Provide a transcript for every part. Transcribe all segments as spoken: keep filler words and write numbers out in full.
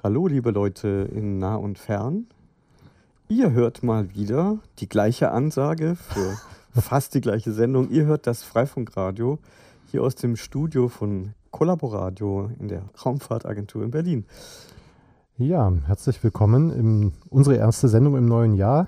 Hallo, liebe Leute in nah und fern. Ihr hört mal wieder die gleiche Ansage für fast die gleiche Sendung. Ihr hört das Freifunkradio hier aus dem Studio von Collaboradio in der Raumfahrtagentur in Berlin. Ja, herzlich willkommen in unsere erste Sendung im neuen Jahr.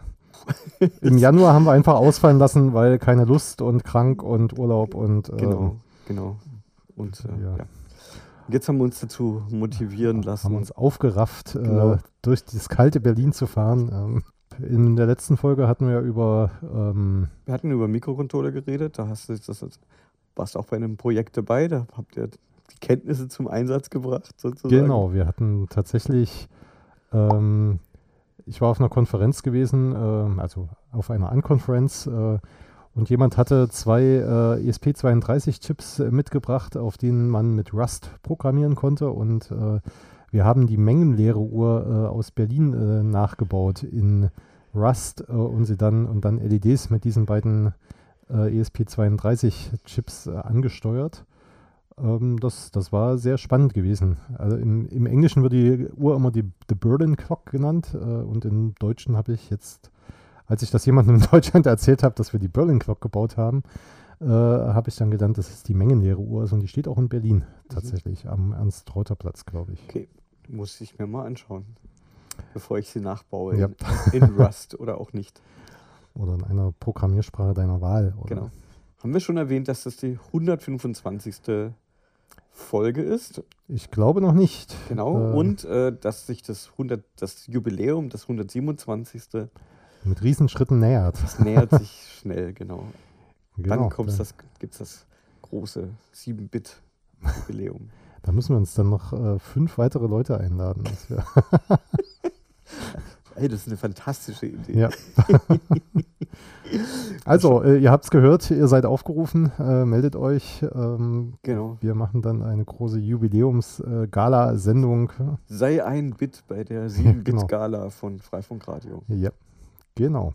Im Januar haben wir einfach ausfallen lassen, weil keine Lust und krank und Urlaub und äh, Genau, genau. Und äh, ja. ja. Jetzt haben wir uns dazu motivieren lassen. Haben uns aufgerafft, Genau. äh, durch das kalte Berlin zu fahren. Ähm, in der letzten Folge hatten wir über ähm, Wir hatten über Mikrocontroller geredet, da hast du das, das warst du auch bei einem Projekt dabei, da habt ihr die Kenntnisse zum Einsatz gebracht, sozusagen. Genau, wir hatten tatsächlich, ähm, ich war auf einer Konferenz gewesen, äh, also auf einer Unkonferenz, äh, und jemand hatte zwei äh, E S P zweiunddreißig Chips äh, mitgebracht, auf denen man mit Rust programmieren konnte, und äh, wir haben die Mengenlehre-Uhr äh, aus Berlin äh, nachgebaut in Rust äh, und sie dann und dann L E Ds mit diesen beiden äh, E S P zweiunddreißig Chips äh, angesteuert. Ähm, das, das war sehr spannend gewesen. Also im, im Englischen wird die Uhr immer die, die Berlin Clock genannt, äh, und im Deutschen habe ich jetzt, als ich das jemandem in Deutschland erzählt habe, dass wir die Berlin Clock gebaut haben, äh, habe ich dann gelernt, dass es die Mengenlehre-Uhr ist, und die steht auch in Berlin tatsächlich, mhm. am Ernst-Reuter-Platz, glaube ich. Okay, muss ich mir mal anschauen, bevor ich sie nachbaue, Ja. in, in Rust oder auch nicht. Oder in einer Programmiersprache deiner Wahl. Oder? Genau. Haben wir schon erwähnt, dass das die hundertfünfundzwanzigste Folge ist? Ich glaube noch nicht. Genau, Äh, und äh, dass sich das, hundert, das Jubiläum, das hundertsiebenundzwanzigste mit Riesenschritten nähert. Das nähert sich schnell, genau. Genau, Dann kommt's da, das, gibt es das große sieben Bit Jubiläum. da müssen wir uns dann noch äh, fünf weitere Leute einladen. Das wär Ey, das ist eine fantastische Idee. Ja. Also, äh, ihr habt es gehört, ihr seid aufgerufen, äh, meldet euch. Ähm, Genau. wir machen dann eine große Jubiläums-Gala-Sendung. Sei ein Bit bei der sieben Bit Genau. Gala von Freifunkradio. Ja, genau.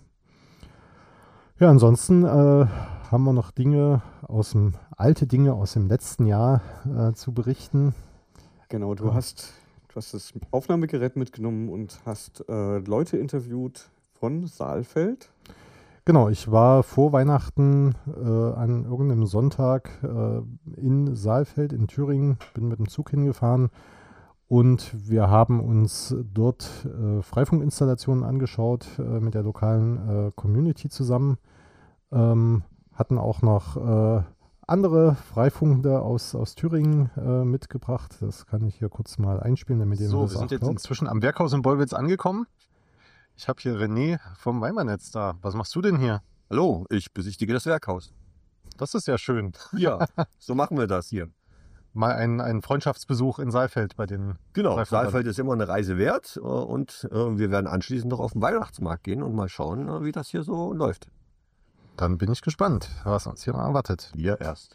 Ja, ansonsten äh, haben wir noch Dinge aus dem, alte Dinge aus dem letzten Jahr äh, zu berichten. Genau, du hast, du hast das Aufnahmegerät mitgenommen und hast äh, Leute interviewt von Saalfeld. Genau, ich war vor Weihnachten äh, an irgendeinem Sonntag äh, in Saalfeld in Thüringen, bin mit dem Zug hingefahren, und wir haben uns dort äh, Freifunkinstallationen angeschaut äh, mit der lokalen äh, Community zusammen, ähm, hatten auch noch äh, andere Freifunkende aus, aus Thüringen äh, mitgebracht. Das kann ich hier kurz mal einspielen, damit ihr mir So, das wir auch sind jetzt glaubt. inzwischen am Werkhaus in Bollwitz angekommen. Ich habe hier René vom Weimernetz da. Was machst du denn hier? Hallo, ich besichtige das Werkhaus. Das ist ja schön. Ja, so machen wir das hier. Mal ein, ein Freundschaftsbesuch in Saalfeld bei den Genau, Freifunkern. Saalfeld ist immer eine Reise wert äh, und äh, wir werden anschließend noch auf den Weihnachtsmarkt gehen und mal schauen, äh, wie das hier so läuft. Dann bin ich gespannt, was uns hier noch erwartet. Wir erst.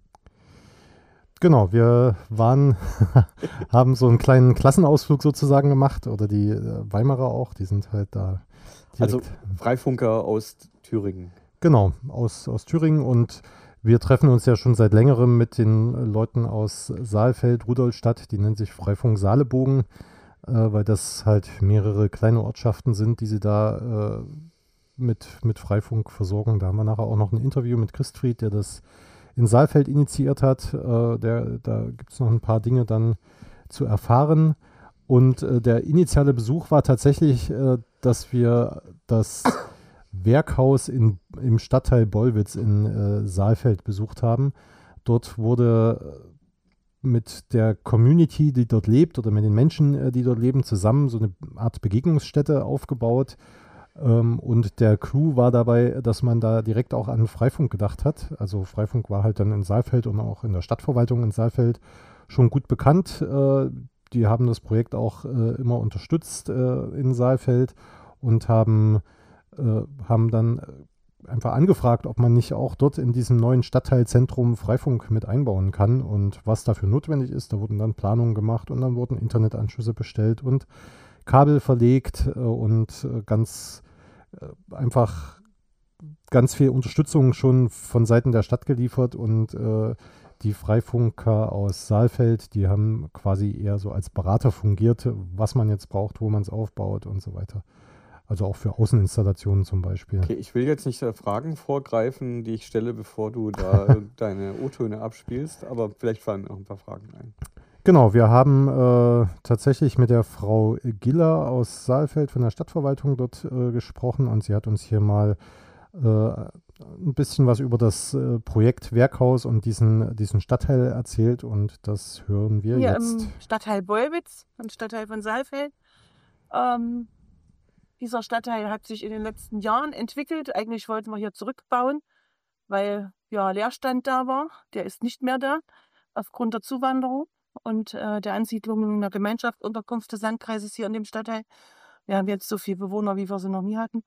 Genau, wir waren, haben so einen kleinen Klassenausflug sozusagen gemacht, oder die äh, Weimarer auch, die sind halt da direkt. Also Freifunker aus Thüringen. Genau, aus, aus Thüringen, und wir treffen uns ja schon seit längerem mit den Leuten aus Saalfeld, Rudolstadt, die nennen sich Freifunk Saalebogen, äh, weil das halt mehrere kleine Ortschaften sind, die sie da äh, mit, mit Freifunk versorgen. Da haben wir nachher auch noch ein Interview mit Christfried, der das in Saalfeld initiiert hat. Äh, der, da gibt es noch ein paar Dinge dann zu erfahren. Und äh, der initiale Besuch war tatsächlich, äh, dass wir das Werkhaus in, im Stadtteil Bollwitz in äh, Saalfeld besucht haben. Dort wurde mit der Community, die dort lebt, oder mit den Menschen, äh, die dort leben, zusammen so eine Art Begegnungsstätte aufgebaut. Ähm, und der Clou war dabei, dass man da direkt auch an Freifunk gedacht hat. Also Freifunk war halt dann in Saalfeld und auch in der Stadtverwaltung in Saalfeld schon gut bekannt. Äh, die haben das Projekt auch äh, immer unterstützt äh, in Saalfeld und haben, äh, haben dann einfach angefragt, ob man nicht auch dort in diesem neuen Stadtteilzentrum Freifunk mit einbauen kann und was dafür notwendig ist. Da wurden dann Planungen gemacht und dann wurden Internetanschlüsse bestellt und Kabel verlegt äh, und äh, ganz äh, einfach ganz viel Unterstützung schon von Seiten der Stadt geliefert, und äh, die Freifunker aus Saalfeld, die haben quasi eher so als Berater fungiert, was man jetzt braucht, wo man es aufbaut und so weiter. Also auch für Außeninstallationen zum Beispiel. Okay, ich will jetzt nicht äh, Fragen vorgreifen, die ich stelle, bevor du da deine O-Töne abspielst, aber vielleicht fallen mir noch ein paar Fragen ein. Genau, wir haben äh, tatsächlich mit der Frau Giller aus Saalfeld von der Stadtverwaltung dort äh, gesprochen und sie hat uns hier mal äh, ein bisschen was über das äh, Projekt Werkhaus und diesen, diesen Stadtteil erzählt und das hören wir Hier jetzt. im Stadtteil Beulwitz, ein Stadtteil von Saalfeld. Ähm, dieser Stadtteil hat sich in den letzten Jahren entwickelt. Eigentlich wollten wir hier zurückbauen, weil ja Leerstand da war. Der ist nicht mehr da aufgrund der Zuwanderung und äh, der Ansiedlung einer Gemeinschaft Unterkunft des Landkreises hier in dem Stadtteil. Wir haben jetzt so viele Bewohner, wie wir sie noch nie hatten.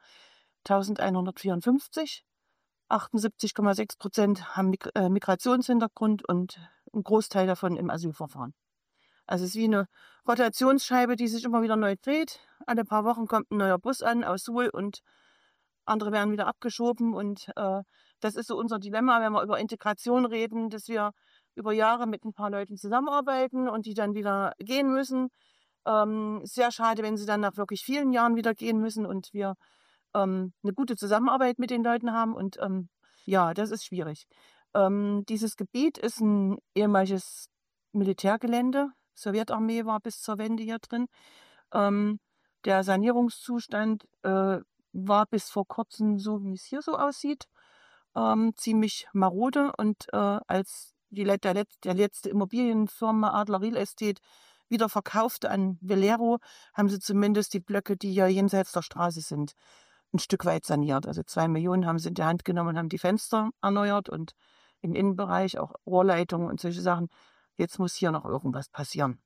eintausendeinhundertvierundfünfzig. achtundsiebzig Komma sechs Prozent haben Mig äh, Migrationshintergrund und ein Großteil davon im Asylverfahren. Also es ist wie eine Rotationsscheibe, die sich immer wieder neu dreht. Alle paar Wochen kommt ein neuer Bus an aus Suhl und andere werden wieder abgeschoben. Und äh, das ist so unser Dilemma, wenn wir über Integration reden, dass wir über Jahre mit ein paar Leuten zusammenarbeiten und die dann wieder gehen müssen. Ähm, sehr schade, wenn sie dann nach wirklich vielen Jahren wieder gehen müssen und wir ähm, eine gute Zusammenarbeit mit den Leuten haben. Und ähm, ja, das ist schwierig. Ähm, dieses Gebiet ist ein ehemaliges Militärgelände. Sowjetarmee war bis zur Wende hier drin. Ähm, der Sanierungszustand äh, war bis vor kurzem so, wie es hier so aussieht, ähm, ziemlich marode. Und äh, als die, der, der letzte Immobilienfirma Adler Real Estate wieder verkaufte an Velero, haben sie zumindest die Blöcke, die ja jenseits der Straße sind, ein Stück weit saniert. Also zwei Millionen haben sie in die Hand genommen und haben die Fenster erneuert und im Innenbereich auch Rohrleitungen und solche Sachen. Jetzt muss hier noch irgendwas passieren.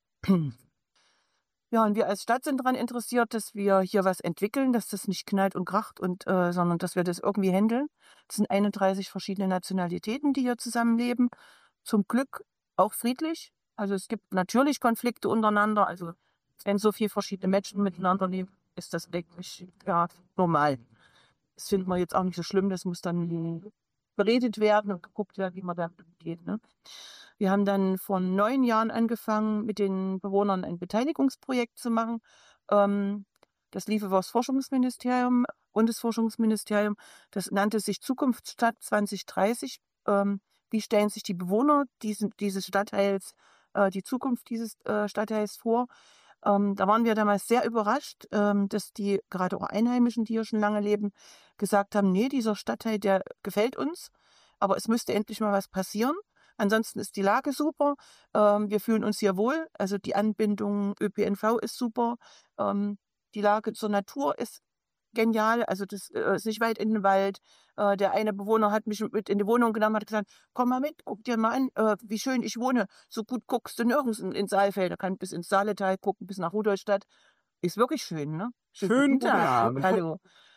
Ja, und wir als Stadt sind daran interessiert, dass wir hier was entwickeln, dass das nicht knallt und kracht, und, äh, sondern dass wir das irgendwie handeln. Es sind einunddreißig verschiedene Nationalitäten, die hier zusammenleben. Zum Glück auch friedlich. Also es gibt natürlich Konflikte untereinander. Also wenn so viele verschiedene Menschen miteinander leben, ist das eigentlich ja, normal. Das finden wir jetzt auch nicht so schlimm. Das muss dann beredet werden und geguckt werden, wie man damit umgeht. Ne? Wir haben dann vor neun Jahren angefangen, mit den Bewohnern ein Beteiligungsprojekt zu machen. Ähm, das lief über das Forschungsministerium, Bundesforschungsministerium. Das nannte sich Zukunftsstadt zwanzig dreißig. Ähm, wie stellen sich die Bewohner diesen, dieses Stadtteils, äh, die Zukunft dieses äh, Stadtteils vor? Ähm, da waren wir damals sehr überrascht, ähm, dass die gerade auch Einheimischen, die hier schon lange leben, gesagt haben, nee, dieser Stadtteil, der gefällt uns, aber es müsste endlich mal was passieren. Ansonsten ist die Lage super, ähm, wir fühlen uns hier wohl, also die Anbindung Ö P N V ist super, ähm, die Lage zur Natur ist genial, also das äh, ist nicht weit in den Wald. Äh, der eine Bewohner hat mich mit in die Wohnung genommen, hat gesagt, komm mal mit, guck dir mal an, äh, wie schön ich wohne. So gut guckst du nirgends in, in Saalfeld. Er kann bis ins Saaletal gucken, bis nach Rudolstadt. Ist wirklich schön, ne? Schön, guten Tag. guten Hallo.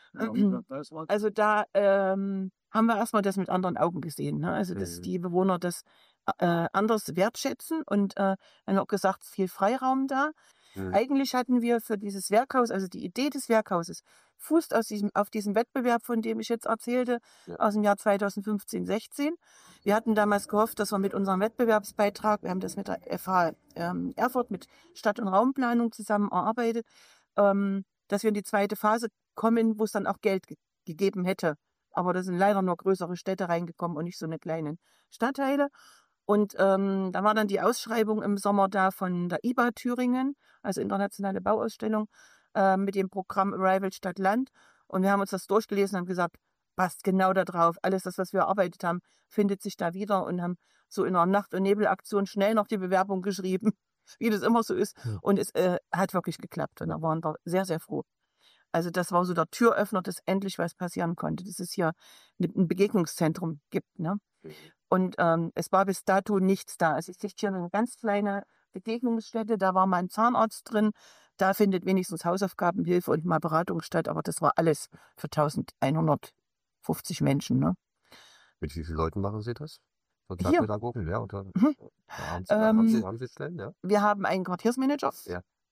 Also da ähm, haben wir erstmal das mit anderen Augen gesehen. Ne? Also dass Mhm. die Bewohner das äh, anders wertschätzen und äh, haben auch gesagt, es ist viel Freiraum da. Mhm. Eigentlich hatten wir für dieses Werkhaus, also die Idee des Werkhauses, fußt aus diesem, auf diesem Wettbewerb, von dem ich jetzt erzählte, Ja. aus dem Jahr zweitausendfünfzehn, sechzehn. Wir hatten damals gehofft, dass wir mit unserem Wettbewerbsbeitrag, wir haben das mit der F H ähm, Erfurt, mit Stadt- und Raumplanung zusammen erarbeitet, ähm, dass wir in die zweite Phase kommen, wo es dann auch Geld ge gegeben hätte. Aber da sind leider nur größere Städte reingekommen und nicht so eine kleinen Stadtteile. Und ähm, da war dann die Ausschreibung im Sommer da von der I B A Thüringen, also Internationale Bauausstellung, äh, mit dem Programm Arrival Stadt-Land. Und wir haben uns das durchgelesen und haben gesagt, passt genau da drauf. Alles das, was wir erarbeitet haben, findet sich da wieder, und haben so in einer Nacht- und Nebelaktion schnell noch die Bewerbung geschrieben, wie das immer so ist. Ja. Und es äh, hat wirklich geklappt. Und da waren wir sehr, sehr froh. Also das war so der Türöffner, dass endlich was passieren konnte, dass es hier ein Begegnungszentrum gibt. Ne? Und ähm, es war bis dato nichts da. Es ist hier eine ganz kleine Begegnungsstätte, da war mal ein Zahnarzt drin, da findet wenigstens Hausaufgabenhilfe und mal Beratung statt, aber das war alles für eintausendeinhundertfünfzig Menschen. Ne? Mit wie vielen Leuten machen Sie das? Hier. Sozialpädagogen, ja. Oder, Mhm. ja, haben, Sie, haben, Sie, Ähm, haben Sie Stellen, ja? Wir haben einen Quartiersmanager Ja.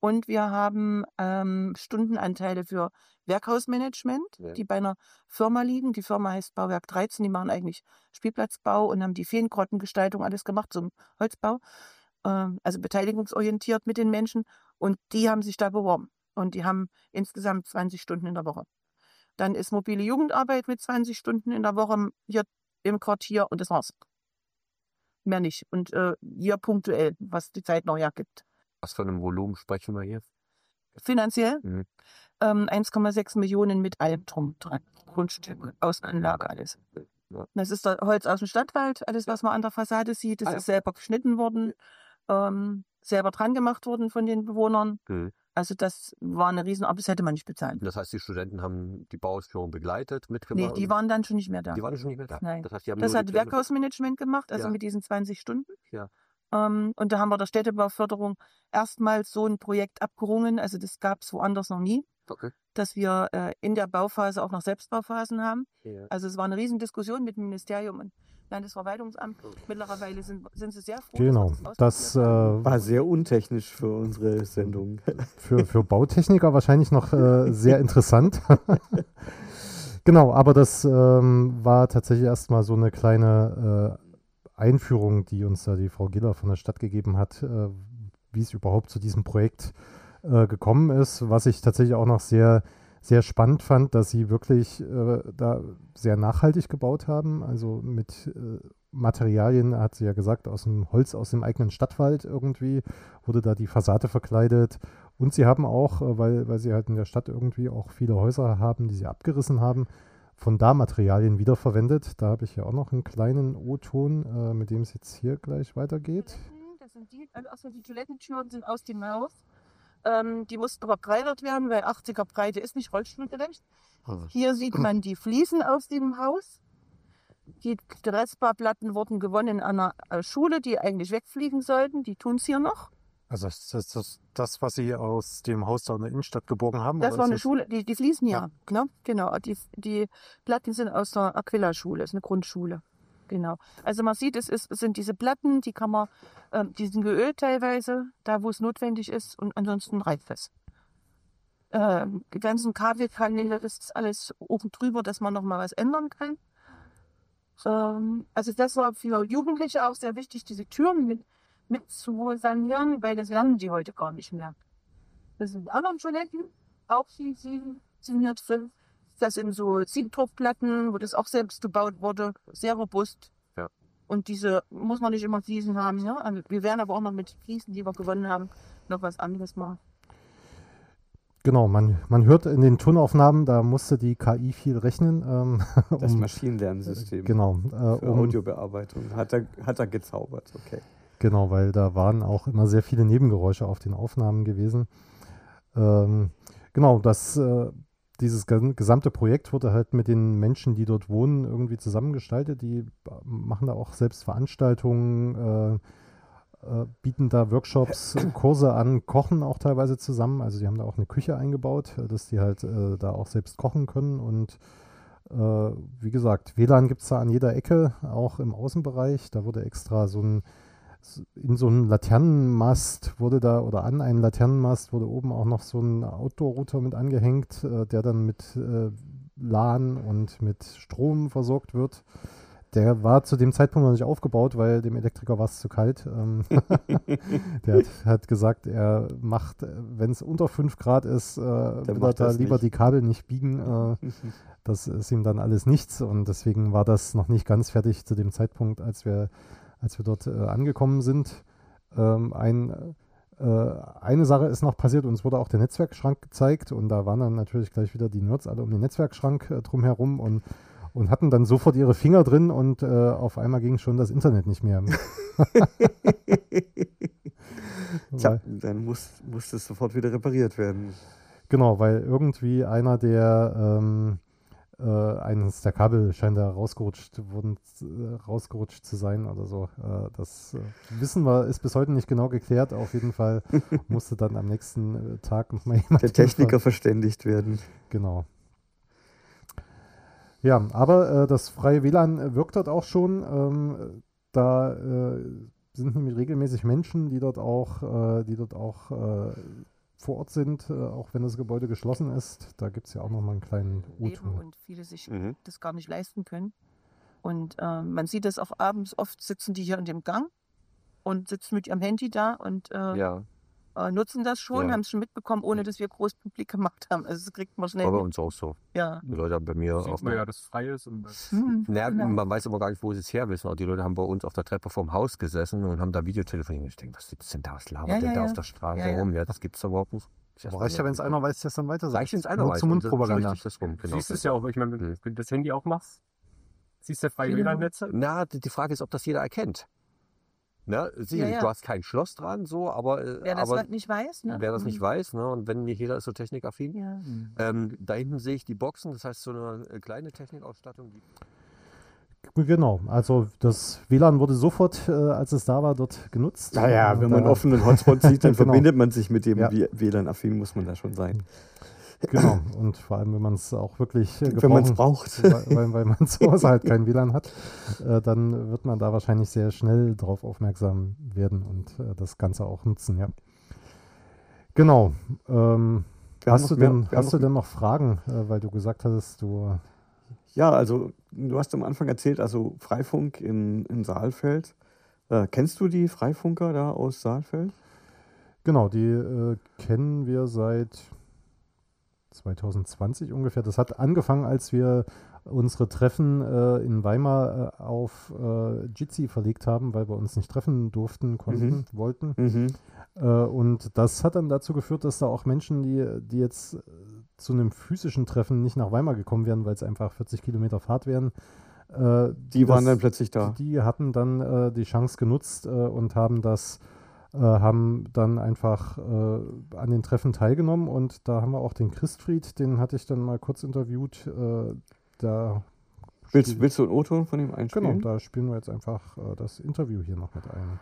Und wir haben ähm, Stundenanteile für Werkhausmanagement, Ja. die bei einer Firma liegen. Die Firma heißt Bauwerk dreizehn, die machen eigentlich Spielplatzbau und haben die Feengrottengestaltung alles gemacht zum Holzbau. Ähm, also beteiligungsorientiert mit den Menschen. Und die haben sich da beworben. Und die haben insgesamt zwanzig Stunden in der Woche. Dann ist mobile Jugendarbeit mit zwanzig Stunden in der Woche hier im Quartier und das war's. Mehr nicht. Und äh, hier punktuell, was die Zeit noch hergibt. Was für einem Volumen sprechen wir hier? Finanziell Mhm. ähm, eins Komma sechs Millionen mit allem drum dran. Grundstück, Außenanlage, alles. Ja. Das ist der Holz aus dem Stadtwald, alles, was man an der Fassade sieht, das Ah, ja. ist selber geschnitten worden, ähm, selber dran gemacht worden von den Bewohnern. Mhm. Also das war eine Riesenarbeit, das hätte man nicht bezahlen. Das heißt, die Studenten haben die Bauausführung begleitet, Nee, mitgemacht? die waren dann schon nicht mehr da. die waren schon nicht mehr da. Nein. Das heißt, die haben Das nur hat die Pläne- Werkhausmanagement gemacht, also Ja. mit diesen zwanzig Stunden. Ja. Ähm, und da haben wir der Städtebauförderung erstmals so ein Projekt abgerungen, also das gab es woanders noch nie, Okay. dass wir äh, in der Bauphase auch noch Selbstbauphasen haben. Ja. Also es war eine Riesendiskussion mit dem Ministerium und Landesverwaltungsamt. Mittlerweile sind, sind sie sehr froh, Genau, dass wir das das ausprobiert haben. äh, War sehr untechnisch für unsere Sendung. für, für Bautechniker wahrscheinlich noch äh, sehr interessant. Genau, aber das ähm, war tatsächlich erstmal so eine kleine äh, Einführung, die uns da die Frau Giller von der Stadt gegeben hat, äh, wie es überhaupt zu diesem Projekt äh, gekommen ist. Was ich tatsächlich auch noch sehr, sehr spannend fand, dass sie wirklich äh, da sehr nachhaltig gebaut haben. Also mit äh, Materialien, hat sie ja gesagt, aus dem Holz aus dem eigenen Stadtwald irgendwie, wurde da die Fassade verkleidet. Und sie haben auch, äh, weil, weil sie halt in der Stadt irgendwie auch viele Häuser haben, die sie abgerissen haben, von da Materialien wiederverwendet. Da habe ich ja auch noch einen kleinen O-Ton, äh, mit dem es jetzt hier gleich weitergeht. Das sind die, also die Toilettentüren sind aus dem Haus. Ähm, die mussten verbreitert werden, weil achtziger Breite ist nicht rollstuhlgerecht. Ah. Hier sieht man die Fliesen aus dem Haus. Die Dressbarplatten wurden gewonnen an einer äh, Schule, die eigentlich wegfliegen sollten. Die tun es hier noch. Also das, das, das, das, was Sie aus dem Haus da in der Innenstadt geborgen haben? Das oder war ist eine Schule, die, die Fliesen ja. Ne? Genau, die, die Platten sind aus der Aquila-Schule, das ist eine Grundschule. Genau. Also man sieht, es, ist, es sind diese Platten, die kann man, ähm, die sind geölt teilweise, da wo es notwendig ist und ansonsten reicht es. Ähm, die ganzen Kabelkanäle, das ist alles oben drüber, dass man noch mal was ändern kann. Ähm, also das war für Jugendliche auch sehr wichtig, diese Türen mit, mit zu sanieren, weil das lernen die heute gar nicht mehr. Das sind anderen Toiletten, auch die sind hier drin. Das sind so Siebdruckplatten, wo das auch selbst gebaut wurde, sehr robust. Ja. Und diese muss man nicht immer Fliesen haben. Ja? Also wir werden aber auch noch mit Fliesen, die wir gewonnen haben, noch was anderes machen. Genau, man, man hört in den Tonaufnahmen, da musste die K I viel rechnen. Ähm, Das um, Maschinenlernsystem genau, äh, für um, Audiobearbeitung. Hat er, hat er gezaubert, okay. genau, weil da waren auch immer sehr viele Nebengeräusche auf den Aufnahmen gewesen. Ähm, genau, das, äh, dieses ges- gesamte Projekt wurde halt mit den Menschen, die dort wohnen, irgendwie zusammengestaltet. Die ba- machen da auch selbst Veranstaltungen, äh, äh, bieten da Workshops, äh, Kurse an, kochen auch teilweise zusammen. Also die haben da auch eine Küche eingebaut, äh, dass die halt äh, da auch selbst kochen können. Und äh, wie gesagt, W L A N gibt es da an jeder Ecke, auch im Außenbereich. Da wurde extra so ein in so einen Laternenmast wurde da, oder an einen Laternenmast wurde oben auch noch so ein Outdoor-Router mit angehängt, äh, der dann mit äh, LAN und mit Strom versorgt wird. Der war zu dem Zeitpunkt noch nicht aufgebaut, weil dem Elektriker war es zu kalt. Ähm, der hat, hat gesagt, er macht, wenn es unter fünf Grad ist, äh, will er macht da das lieber nicht. die Kabel nicht biegen. Äh, das ist ihm dann alles nichts und deswegen war das noch nicht ganz fertig zu dem Zeitpunkt, als wir als wir dort äh, angekommen sind. Ähm, ein, äh, eine Sache ist noch passiert, uns wurde auch der Netzwerkschrank gezeigt und da waren dann natürlich gleich wieder die Nerds alle um den Netzwerkschrank äh, drumherum und, und hatten dann sofort ihre Finger drin und äh, auf einmal ging schon das Internet nicht mehr. Tja, Weil, dann muss, muss das sofort wieder repariert werden. genau, weil irgendwie einer der ähm, Äh, eines der Kabel scheint da rausgerutscht, wurden, äh, rausgerutscht zu sein oder so. Äh, das äh, wissen wir, ist bis heute nicht genau geklärt. Auf jeden Fall musste dann am nächsten äh, Tag nochmal jemand Der Techniker hinfahren. verständigt werden. Genau. Ja, aber äh, das freie W L A N wirkt dort auch schon. Ähm, da äh, sind nämlich regelmäßig Menschen, die dort auch, äh, die dort auch äh, vor Ort sind, äh, auch wenn das Gebäude geschlossen ist. Da gibt es ja auch nochmal einen kleinen leben O-Ton. und viele sich Mhm. das gar nicht leisten können. Und äh, man sieht das auch abends, oft sitzen die hier in dem Gang und sitzen mit ihrem Handy da und äh, Ja, äh, nutzen das schon, Ja. haben es schon mitbekommen, ohne dass wir groß publik gemacht haben. Also das kriegt man schnell war bei mit. uns auch so. Ja. Die Leute haben bei mir Sieht auf man der, ja, dass es frei ist. Und das Hm, naja, genau. man weiß aber gar nicht, wo sie es her wissen. Aber die Leute haben bei uns auf der Treppe vorm Haus gesessen und haben da Videotelefoniert. Ich denke, was sitzt denn da? Was labert Ja, denn ja, da ja. auf der Straße Ja, ja. rum? Ja, das gibt's doch überhaupt nicht. Ich Aber reicht ja, wenn es einer weiß, der es dann weiter sagt. Reicht, wenn es einer Nur weiß. zur Und das ist Mundpropaganda. richtig das rum, genau. siehst es ja auch, ich meine, Mhm. wenn du das Handy aufmachst, siehst du freie Genau. W L A N-Netze. Na, die die Frage ist, ob das jeder erkennt. Ne? Sicherlich, Ja, ja. du hast kein Schloss dran, so, aber, äh, Wer das aber halt nicht weiß, ne? wer das nicht Hm. weiß, ne? Und wenn nicht jeder ist so technikaffin. Ja. Ähm, da hinten sehe ich die Boxen, das heißt so eine äh, kleine Technikausstattung. Die Genau, also das W L A N wurde sofort, äh, als es da war, dort genutzt. Naja, Äh, wenn man einen da- offenen Hotspot sieht, dann Genau. verbindet man sich mit dem Ja. W LAN-affin, muss man da schon sein. Genau, und vor allem, wenn man es auch wirklich äh, Wenn man es gebrauchen- braucht. weil, weil, weil man zu Hause halt kein W L A N hat, äh, dann wird man da wahrscheinlich sehr schnell drauf aufmerksam werden und äh, das Ganze auch nutzen, ja. Genau. Ähm, Wir haben hast noch du, mehr- denn, wir haben hast du noch- denn noch Fragen, äh, weil du gesagt hattest, du... Ja, also du hast am Anfang erzählt, also Freifunk in, in Saalfeld. Äh, kennst du die Freifunker da aus Saalfeld? Genau, die äh, kennen wir seit zwanzig zwanzig ungefähr. Das hat angefangen, als wir unsere Treffen äh, in Weimar äh, auf äh, Jitsi verlegt haben, weil wir uns nicht treffen durften, konnten, Mhm. wollten. Mhm. Äh, und das hat dann dazu geführt, dass da auch Menschen, die, die jetzt äh, zu einem physischen Treffen nicht nach Weimar gekommen wären, weil es einfach vierzig Kilometer Fahrt wären, äh, Die waren das- dann plötzlich da. die hatten dann äh, die Chance genutzt äh, und haben das äh, haben dann einfach äh, an den Treffen teilgenommen und da haben wir auch den Christfried, den hatte ich dann mal kurz interviewt. Äh, da Willst, spiel- willst du einen O-Ton von ihm genau, einspielen? da spielen wir jetzt einfach äh, das Interview hier noch mit ein.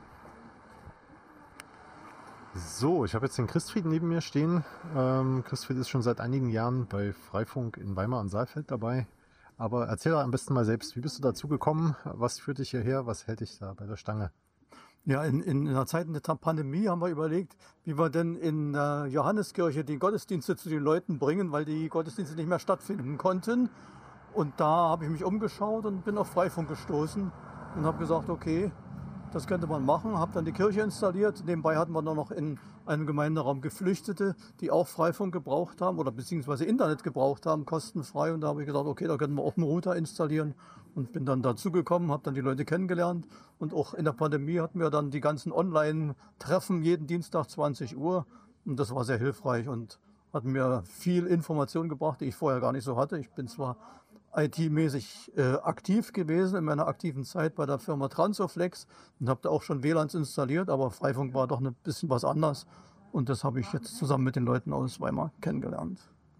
So, ich habe jetzt den Christfried neben mir stehen. Ähm, Christfried ist schon seit einigen Jahren bei Freifunk in Weimar und Saalfeld dabei. Aber erzähl doch am besten mal selbst, wie bist du dazu gekommen? Was führt dich hierher? Was hält dich da bei der Stange? Ja, in, in der Zeit der Ta- Pandemie haben wir überlegt, wie wir denn in der Johanneskirche die Gottesdienste zu den Leuten bringen, weil die Gottesdienste nicht mehr stattfinden konnten. Und da habe ich mich umgeschaut und bin auf Freifunk gestoßen und habe gesagt, okay, das könnte man machen. Habe dann die Kirche installiert. Nebenbei hatten wir dann noch in einem Gemeinderaum Geflüchtete, die auch Freifunk gebraucht haben oder beziehungsweise Internet gebraucht haben, kostenfrei. Und da habe ich gesagt, okay, da können wir auch einen Router installieren. Und bin dann dazugekommen, habe dann die Leute kennengelernt. Und auch in der Pandemie hatten wir dann die ganzen Online-Treffen jeden Dienstag zwanzig Uhr. Und das war sehr hilfreich und hat mir viel Information gebracht, die ich vorher gar nicht so hatte. Ich bin zwar I T-mäßig äh, aktiv gewesen in meiner aktiven Zeit bei der Firma Transoflex und habe da auch schon W L A Ns installiert, aber Freifunk war doch ein bisschen was anders. Und das habe ich jetzt zusammen mit den Leuten aus Weimar kennengelernt.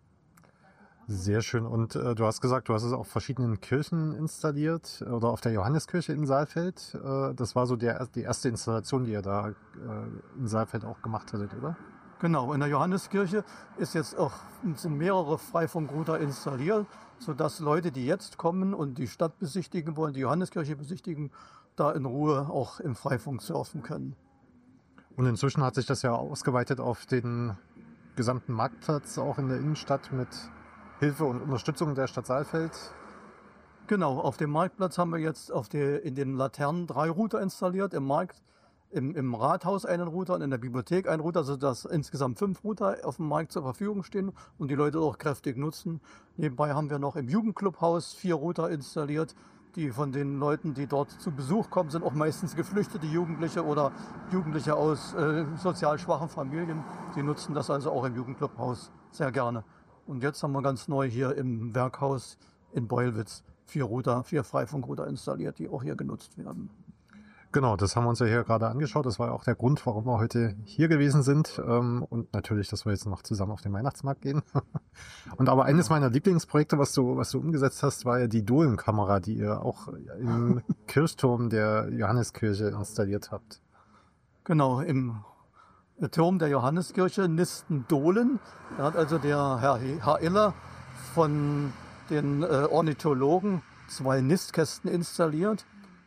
Sehr schön. Und äh, du hast gesagt, du hast es auf verschiedenen Kirchen installiert oder auf der Johanneskirche in Saalfeld. Äh, das war so der, die erste Installation, die ihr da äh, in Saalfeld auch gemacht hattet, oder? Genau, in der Johanneskirche ist jetzt auch, sind mehrere Freifunkrouter installiert, sodass Leute, die jetzt kommen und die Stadt besichtigen wollen, die Johanneskirche besichtigen, da in Ruhe auch im Freifunk surfen können. Und inzwischen hat sich das ja ausgeweitet auf den gesamten Marktplatz, auch in der Innenstadt mit Hilfe und Unterstützung der Stadt Saalfeld. Genau, auf dem Marktplatz haben wir jetzt auf der, in den Laternen drei Router installiert, im Markt, im, im Rathaus einen Router und in der Bibliothek einen Router, sodass insgesamt fünf Router auf dem Markt zur Verfügung stehen und die Leute auch kräftig nutzen. Nebenbei haben wir noch im Jugendclubhaus vier Router installiert, die von den Leuten, die dort zu Besuch kommen, sind auch meistens geflüchtete Jugendliche oder Jugendliche aus äh, sozial schwachen Familien. Die nutzen das also auch im Jugendclubhaus sehr gerne. Und jetzt haben wir ganz neu hier im Werkhaus in Beulwitz vier Router, vier Freifunkrouter installiert, die auch hier genutzt werden. Genau, das haben wir uns ja hier gerade angeschaut. Das war ja auch der Grund, warum wir heute hier gewesen sind. Ähm, Und natürlich, dass wir jetzt noch zusammen auf den Weihnachtsmarkt gehen. Und aber eines meiner Lieblingsprojekte, was du, was du umgesetzt hast, war ja die Dohlenkamera, die ihr auch im Kirchturm der Johanneskirche installiert habt. Genau, im Turm der Johanneskirche nisten Dohlen. Da hat also der Herr Herr Iller von den äh, Ornithologen zwei Nistkästen installiert.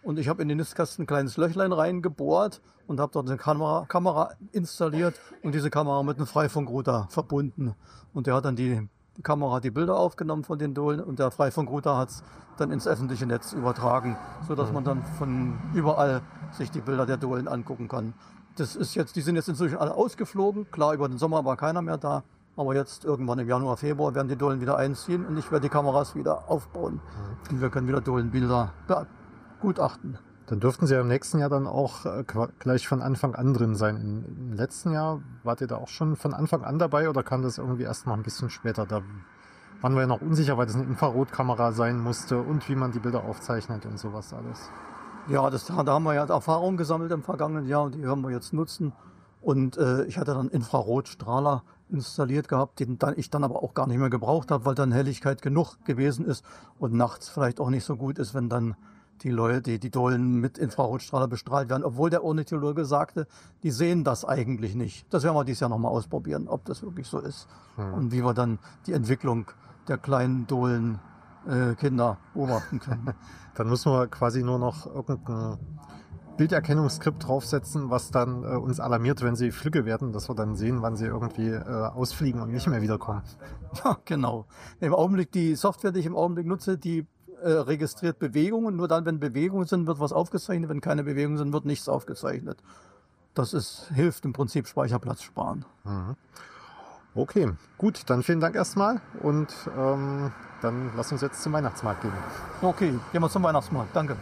Und ich habe in den Nistkasten ein kleines Löchlein reingebohrt und habe dort eine Kamera, Kamera installiert und diese Kamera mit einem Freifunkrouter verbunden. Und der hat dann die, die Kamera die Bilder aufgenommen von den Dohlen und der Freifunkrouter hat es dann ins öffentliche Netz übertragen, sodass man dann von überall sich die Bilder der Dohlen angucken kann. Das ist jetzt, die sind jetzt inzwischen alle ausgeflogen. Klar, über den Sommer war keiner mehr da. Aber jetzt irgendwann im Januar, Februar werden die Dohlen wieder einziehen und ich werde die Kameras wieder aufbauen. Und wir können wieder Dohlenbilder begutachten. Dann dürften Sie ja im nächsten Jahr dann auch äh, gleich von Anfang an drin sein. Im, Im letzten Jahr wart ihr da auch schon von Anfang an dabei oder kam das irgendwie erst noch ein bisschen später? Da waren wir ja noch unsicher, weil das eine Infrarotkamera sein musste und wie man die Bilder aufzeichnet und sowas alles. Ja, das, da haben wir ja Erfahrung gesammelt im vergangenen Jahr und die werden wir jetzt nutzen. Und äh, ich hatte dann Infrarotstrahler installiert gehabt, den dann, ich dann aber auch gar nicht mehr gebraucht habe, weil dann Helligkeit genug gewesen ist und nachts vielleicht auch nicht so gut ist, wenn dann die Leute, die, die Dohlen mit Infrarotstrahler bestrahlt werden, obwohl der Ornithologe sagte, die sehen das eigentlich nicht. Das werden wir dieses Jahr nochmal ausprobieren, ob das wirklich so ist hm. und wie wir dann die Entwicklung der kleinen Dohlen äh, Kinder beobachten können. Dann müssen wir quasi nur noch irgendein Bilderkennungsskript draufsetzen, was dann äh, uns alarmiert, wenn sie flügge werden, dass wir dann sehen, wann sie irgendwie äh, ausfliegen und nicht mehr wiederkommen. Ja, genau. Im Augenblick, die Software, die ich im Augenblick nutze, die äh, registriert Bewegungen. Nur dann, wenn Bewegungen sind, wird was aufgezeichnet. Wenn keine Bewegungen sind, wird nichts aufgezeichnet. Das ist, hilft im Prinzip Speicherplatz sparen. Mhm. Okay, gut, dann vielen Dank erstmal und ähm, dann lass uns jetzt zum Weihnachtsmarkt gehen. Okay, gehen wir zum Weihnachtsmarkt. Danke.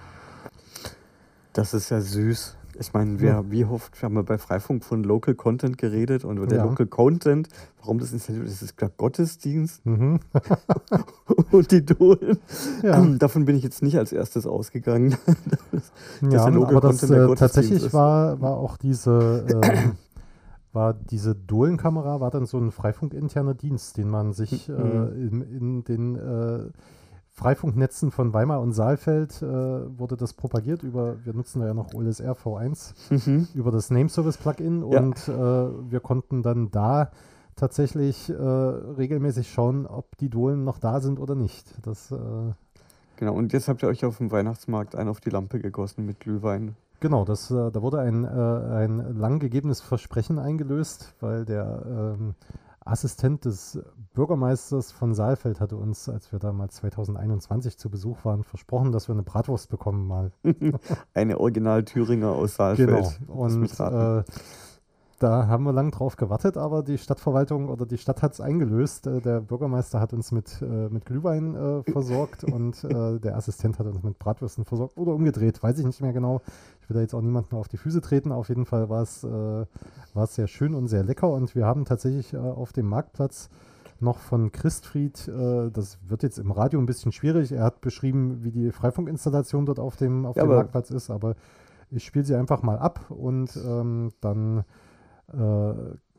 Das ist ja süß. Ich meine, wir, ja. wie oft haben wir bei Freifunk von Local Content geredet und der ja. Local Content, warum das installiert ist, ist klar Gottesdienst mhm. und die Dohlen. Ja. Ähm, davon bin ich jetzt nicht als erstes ausgegangen. dass ja, der Local aber das äh, tatsächlich ist. war, war auch diese ähm, war diese Dohlenkamera war dann so ein Freifunk-interner Dienst, den man sich mhm. äh, in, in den äh, Freifunknetzen von Weimar und Saalfeld äh, wurde das propagiert über, wir nutzen da ja noch O L S R V eins, mhm. über das Nameservice-Plugin ja. und äh, wir konnten dann da tatsächlich äh, regelmäßig schauen, ob die Dohlen noch da sind oder nicht. Das, äh genau, und jetzt habt ihr euch auf dem Weihnachtsmarkt einen auf die Lampe gegossen mit Glühwein. Genau, das, äh, da wurde ein, äh, ein lang gegebenes Versprechen eingelöst, weil der ähm, Assistent des Bürgermeisters von Saalfeld hatte uns, als wir damals zweitausendeinundzwanzig zu Besuch waren, versprochen, dass wir eine Bratwurst bekommen mal. Eine Original-Thüringer aus Saalfeld. Genau, und äh, da haben wir lang drauf gewartet, aber die Stadtverwaltung oder die Stadt hat es eingelöst. Äh, der Bürgermeister hat uns mit, äh, mit Glühwein äh, versorgt und äh, der Assistent hat uns mit Bratwürsten versorgt oder umgedreht, weiß ich nicht mehr genau. Ich will da jetzt auch niemanden auf die Füße treten. Auf jeden Fall war es äh, war es sehr schön und sehr lecker und wir haben tatsächlich äh, auf dem Marktplatz noch von Christfried, äh, das wird jetzt im Radio ein bisschen schwierig, er hat beschrieben, wie die Freifunkinstallation dort auf dem, auf ja, dem Marktplatz ist, aber ich spiele sie einfach mal ab und ähm, dann äh,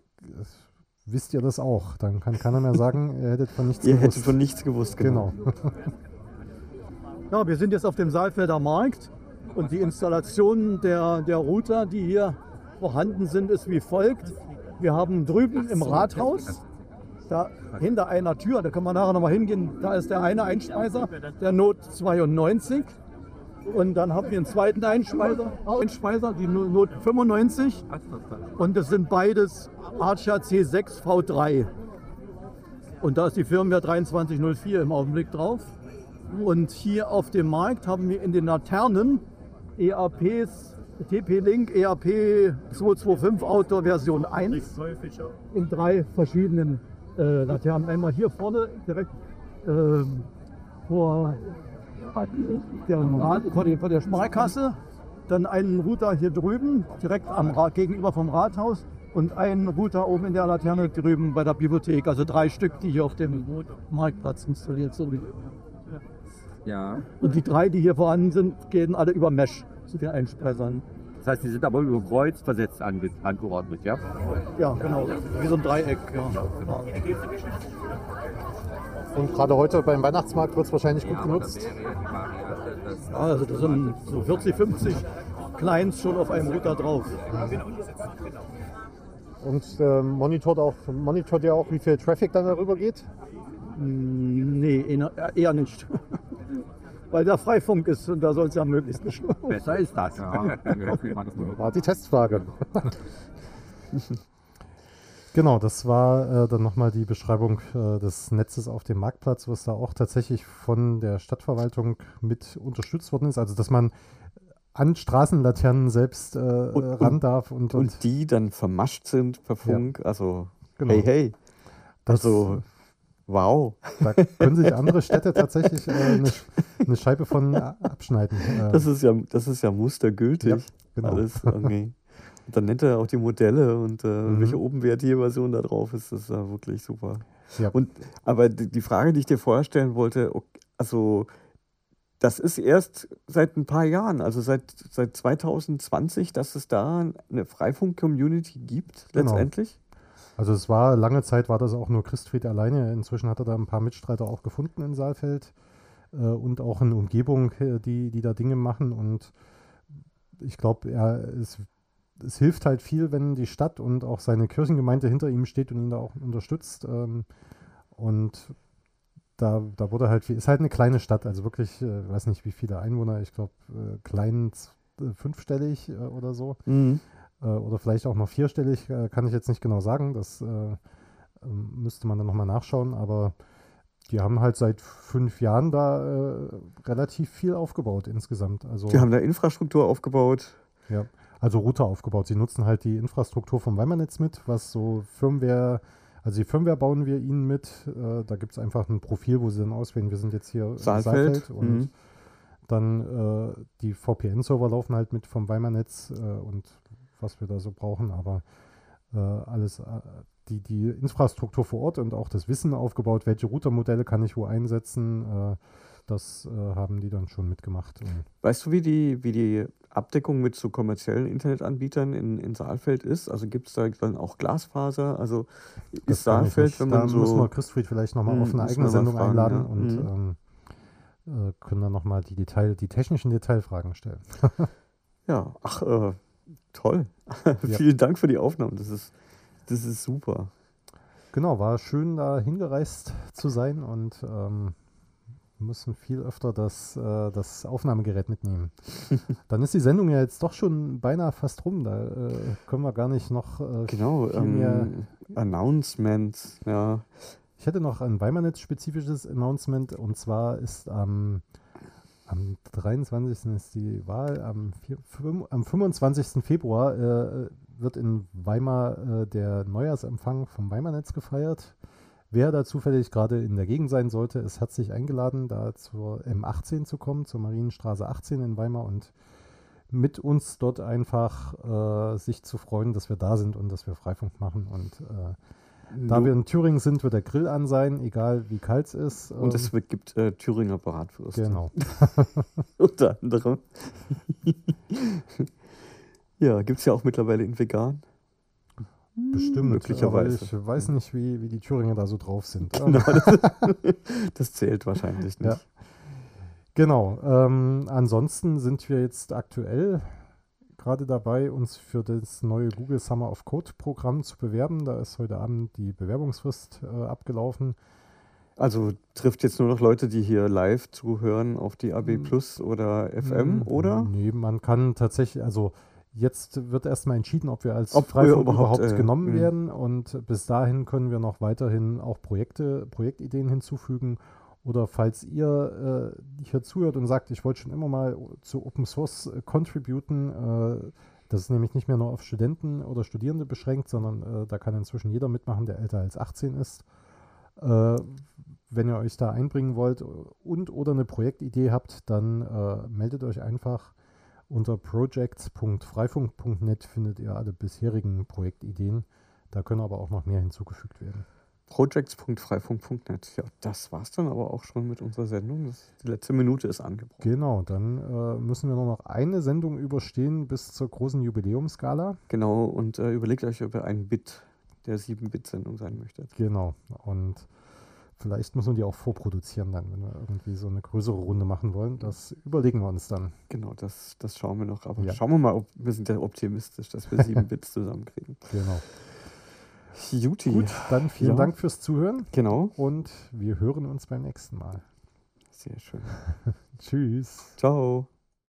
wisst ihr das auch. Dann kann keiner mehr sagen, ihr hättet von nichts ihr gewusst. Ihr hättet von nichts gewusst, genau. genau. Ja, wir sind jetzt auf dem Saalfelder Markt und die Installation der, der Router, die hier vorhanden sind, ist wie folgt. Wir haben drüben im Rathaus, da hinter einer Tür, da können wir nachher nochmal hingehen, da ist der eine Einspeiser, der Not zweiundneunzig. Und dann haben wir einen zweiten Einspeiser, Einspeiser die Not fünfundneunzig. Und das sind beides Archer C sechs V drei. Und da ist die Firmware dreiundzwanzig null vier im Augenblick drauf. Und hier auf dem Markt haben wir in den Laternen E A Ps, T P-Link E A P zweihundertfünfundzwanzig Outdoor Version eins in drei verschiedenen äh, Laternen. Einmal hier vorne direkt äh, vor, der, vor, der, vor der Sparkasse, dann einen Router hier drüben, direkt am Rad, gegenüber vom Rathaus und einen Router oben in der Laterne drüben bei der Bibliothek. Also drei Stück, die hier auf dem Marktplatz installiert sind. Ja. Und die drei, die hier vorhanden sind, gehen alle über Mesh zu den Einspeisern. Das heißt, die sind aber über Kreuz versetzt ange angeordnet, ja? Ja, genau. Wie so ein Dreieck. Ja. Und gerade heute beim Weihnachtsmarkt wird es wahrscheinlich gut genutzt. Ja, also da sind so vierzig, fünfzig Clients schon auf einem Router drauf. Und äh, monitort, auch, monitort ihr auch, wie viel Traffic dann darüber geht? Nee, eher nicht. weil da Freifunk ist und da soll es ja möglichst nicht. Besser ist das. War die Testfrage. Genau, das war äh, dann nochmal die Beschreibung äh, des Netzes auf dem Marktplatz, was da auch tatsächlich von der Stadtverwaltung mit unterstützt worden ist. Also, dass man an Straßenlaternen selbst äh, Und- ran darf und, und, Und die dann vermascht sind per Funk. Also, genau. hey, hey. Das- Also, wow. Da können sich andere Städte tatsächlich äh, eine, eine Scheibe von a- abschneiden. Äh, Das ist ja, das ist ja mustergültig. Ja, genau. Alles irgendwie. Und dann nennt er auch die Modelle und äh, Mhm. welche Open-W R T-Version da drauf ist. Das ist ja wirklich super. Ja. Und, aber die, die Frage, die ich dir vorher stellen wollte, ok- also das ist erst seit ein paar Jahren, also seit, seit zwanzig zwanzig, dass es da eine Freifunk-Community gibt, Genau. letztendlich. Also es war, lange Zeit war das auch nur Christfried alleine. Inzwischen hat er da ein paar Mitstreiter auch gefunden in Saalfeld äh, und auch in Umgebung, äh, die, die da Dinge machen. Und ich glaube, er es, es hilft halt viel, wenn die Stadt und auch seine Kirchengemeinde hinter ihm steht und ihn da auch unterstützt. Ähm, und da, da wurde halt viel, ist halt eine kleine Stadt, also wirklich, äh, weiß nicht wie viele Einwohner, ich glaube äh, klein z- äh, fünfstellig äh, oder so. Mhm. Äh, oder vielleicht auch noch vierstellig, äh, kann ich jetzt nicht genau sagen. Das äh, ähm, müsste man dann nochmal nachschauen. Aber die haben halt seit fünf Jahren da äh, relativ viel aufgebaut insgesamt. Also, Die haben da Infrastruktur aufgebaut. ja, also Router aufgebaut. Sie nutzen halt die Infrastruktur vom Weimar-Netz mit, was so Firmware, also die Firmware bauen wir ihnen mit. Äh, da gibt es einfach ein Profil, wo sie dann auswählen, wir sind jetzt hier in Saalfeld. und Mhm. dann äh, die V P N-Server laufen halt mit vom Weimar-Netz äh, und was wir da so brauchen, aber äh, alles, äh, die, die Infrastruktur vor Ort und auch das Wissen aufgebaut, welche Routermodelle kann ich wo einsetzen, äh, das äh, haben die dann schon mitgemacht. Und Weißt du, wie die, wie die Abdeckung mit so kommerziellen Internetanbietern in, in Saalfeld ist? Also gibt es da dann auch Glasfaser? Also das ist kann ich Saalfeld, nicht. wenn Da man so... müssen wir Christfried vielleicht nochmal Hm, auf eine müssen eigene wir mal Sendung fragen, einladen ja. und Mhm. ähm, äh, können dann nochmal die Detail, die technischen Detailfragen stellen. Ja, ach, äh, toll. Ja. Vielen Dank für die Aufnahme. Das ist, das ist super. Genau, war schön da hingereist zu sein und ähm, wir müssen viel öfter das, äh, das Aufnahmegerät mitnehmen. Dann ist die Sendung ja jetzt doch schon beinahe fast rum. Da äh, können wir gar nicht noch äh, Genau, viel mehr. ähm, Announcements, ja. Ich hätte noch ein Weimar-Netz-spezifisches Announcement und zwar ist am, am dreiundzwanzigsten ist die Wahl, am, vier, fünf, am fünfundzwanzigsten Februar äh, wird in Weimar äh, der Neujahrsempfang vom Weimar-Netz gefeiert. Wer da zufällig gerade in der Gegend sein sollte, ist herzlich eingeladen, da zur M achtzehn zu kommen, zur Marienstraße achtzehn in Weimar und mit uns dort einfach äh, sich zu freuen, dass wir da sind und dass wir Freifunk machen. Und äh, da Du- wir in Thüringen sind, wird der Grill an sein, egal wie kalt es ist. Und es Ähm, wird- gibt äh, Thüringer Bratwürste. Genau. Unter anderem. Ja, gibt es ja auch mittlerweile in vegan. Bestimmt. Möglicherweise. Aber ich weiß nicht, wie, wie die Thüringer da so drauf sind. Genau, das, das zählt wahrscheinlich nicht. Ja. Genau. Ähm, ansonsten sind wir jetzt aktuell gerade dabei, uns für das neue Google Summer of Code Programm zu bewerben. Da ist heute Abend die Bewerbungsfrist äh, abgelaufen. Also trifft jetzt nur noch Leute, die hier live zuhören auf die A B Hm. Plus oder F M, Mm, oder? Nee, man kann tatsächlich, also jetzt wird erstmal entschieden, ob wir als Ob wir Freifunk überhaupt, überhaupt, äh, genommen mh. werden und bis dahin können wir noch weiterhin auch Projekte, Projektideen hinzufügen oder falls ihr äh, hier zuhört und sagt, ich wollte schon immer mal zu Open Source äh, contributen, äh, das ist nämlich nicht mehr nur auf Studenten oder Studierende beschränkt, sondern äh, da kann inzwischen jeder mitmachen, der älter als achtzehn ist. Äh, wenn ihr euch da einbringen wollt und oder eine Projektidee habt, dann äh, meldet euch einfach. Unter projects punkt freifunk punkt net findet ihr alle bisherigen Projektideen. Da können aber auch noch mehr hinzugefügt werden. projects punkt freifunk punkt net. Ja, das war's dann aber auch schon mit unserer Sendung. Das, die letzte Minute ist angebrochen. Genau, dann äh, müssen wir nur noch eine Sendung überstehen bis zur großen Jubiläumsgala. Genau, und äh, überlegt euch, ob ihr ein Bit der sieben Bit Sendung sein möchtet. Genau, und vielleicht müssen wir die auch vorproduzieren dann, wenn wir irgendwie so eine größere Runde machen wollen. Das überlegen wir uns dann. Genau, das, das schauen wir noch. Aber Ja. schauen wir mal, ob wir sind ja optimistisch, dass wir sieben Bits zusammenkriegen. Genau. Juti. Gut, dann vielen Ja. Dank fürs Zuhören Genau. und wir hören uns beim nächsten Mal. Sehr schön. Tschüss. Ciao.